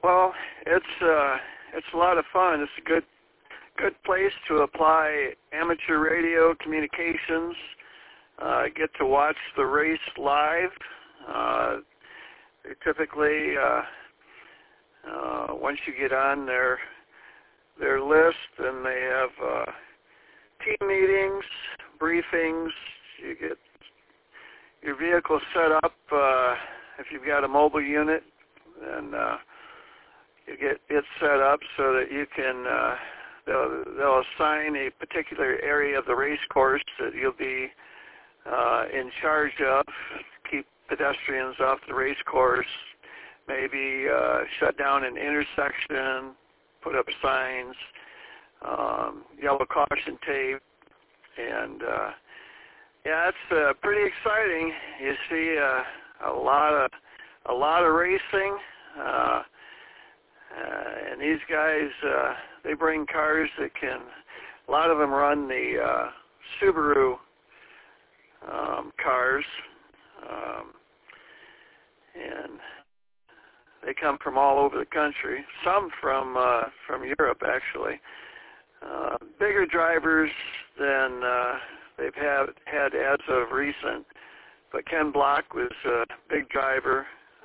Well, it's a lot of fun. It's a good place to apply amateur radio communications. Get to watch the race live. They typically, once you get on their list, and they have team meetings, briefings. You get your vehicle set up if you've got a mobile unit, and you get it set up so that you can. They'll assign a particular area of the race course that you'll be in charge of. Keep pedestrians off the race course. Maybe shut down an intersection. Put up signs. Yellow caution tape, and yeah, it's pretty exciting. You see a lot of racing, and these guys they bring cars that can. A lot of them run the Subaru cars, and they come from all over the country. Some from Europe, actually. Bigger drivers than they've had as of recent, but Ken Block was a big driver.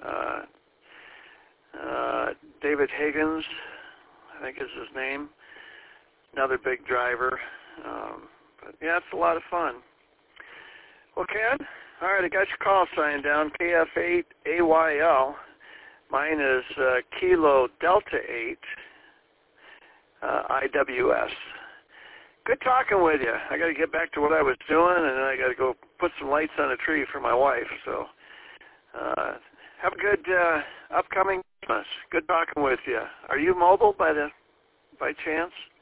David Higgins, I think is his name, another big driver. But yeah, it's a lot of fun. Well, Ken, all right, I got your call sign down, KF8AYL. Mine is Kilo Delta 8 IWS. Good talking with you. I got to get back to what I was doing, and then I got to go put some lights on a tree for my wife. So have a good upcoming Christmas. Good talking with you. Are you mobile by chance?